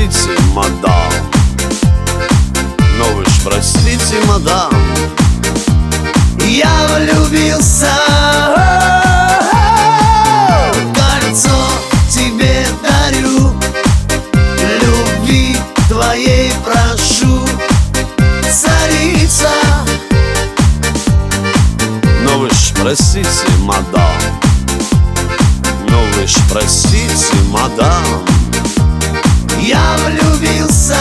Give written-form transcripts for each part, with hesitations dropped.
простите, мадам. Но вы ж простите, мадам. Я влюбился, кольцо тебе дарю, любви твоей прошу, царица. Но вы ж простите, мадам. Но вы ж простите, мадам. Я влюбился.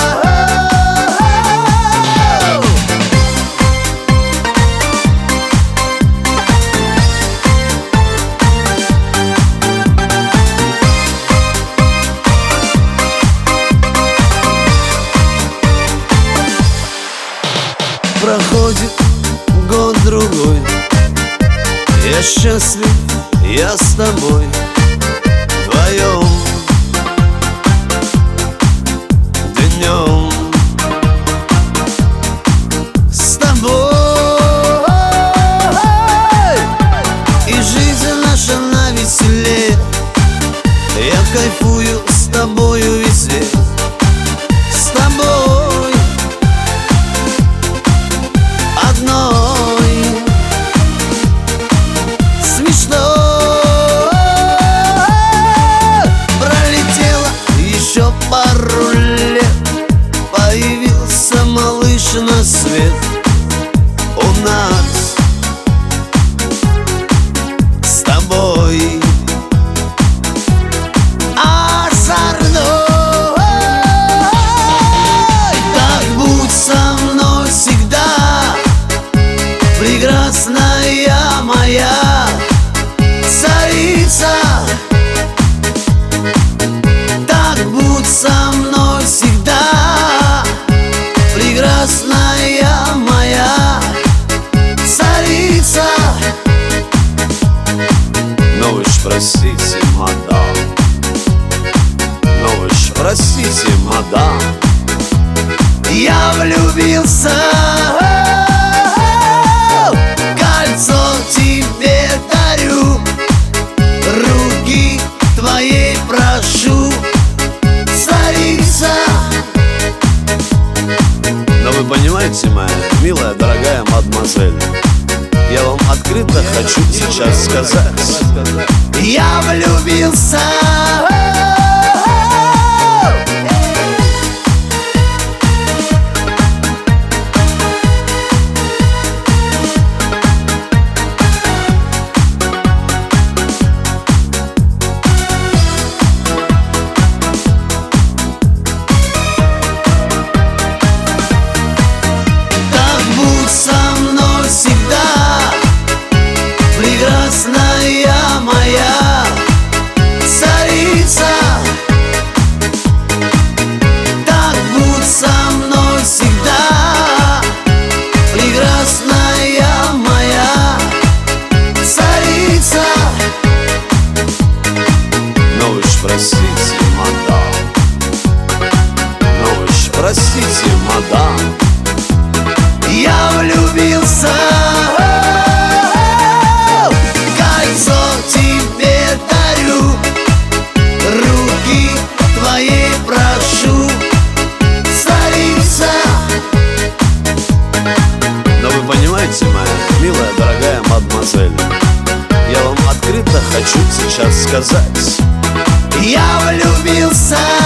Проходит год-другой, я счастлив, я с тобой вдвоем, днем с тобой. И жизнь наша навеселе, я кайфую с тобою везде, с тобой одной. Смешно пролетело еще пару лет, появился малыш на свет у нас с тобой. Озорной, так будь со мной всегда, прекрасная моя царица. Так будь со мной всегда, прекрасная моя царица. Но вы ж простите, мадам. Но вы ж простите, мадам. Я влюбился, кольцо тебе дарю, руки твоей прошу, царица. Но вы понимаете, моя милая, дорогая мадемуазель, я вам открыто хочу сейчас сказать: я влюбился. Прекрасная моя царица, так будь со мной всегда, прекрасная моя царица. Но вы ж простите, мадам. Но вы ж простите, мадам. Я влюбился, кольцо тебе дарю, руки твоей прошу, царица. Но вы понимаете, моя милая, дорогая мадемуазель, я вам открыто хочу сейчас сказать: я влюбился.